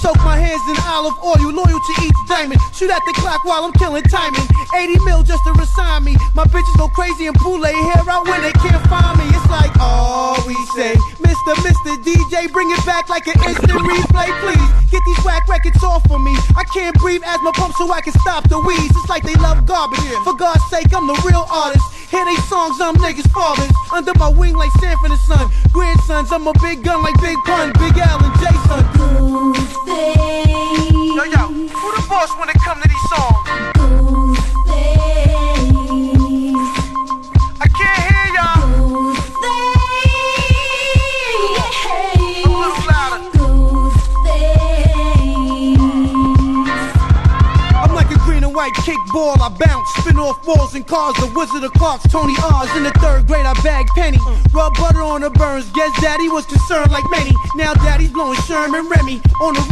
Soak my hands in olive oil, loyal to each diamond. Shoot at the clock while I'm killing timing. 80 mil just to resign me. My bitches go crazy and pull their hair out when they can't find me. It's like, oh, we say, Mr. DJ, bring it back like an instant replay, please. Get these whack records off of me. I can't breathe asthma pump so I can stop the wheeze. It's like they love garbage. For God's sake, I'm the real artist. Hear they songs, I'm niggas' fathers. Under my wing like Sanford and Son. Grandsons, I'm a big gun like Big Pun, Big Al and Jason. Yo, who the boss when it come to these songs? I can't hear y'all. A little louder. I'm like a green and white kickball, I bounce. Spin off walls and cars, the Wizard of Clarks, Tony Oz. In the 3rd grade, I bagged Penny. Rub butter on the burns, guess daddy was concerned like many. Now daddy's blowing Sherman Remy on the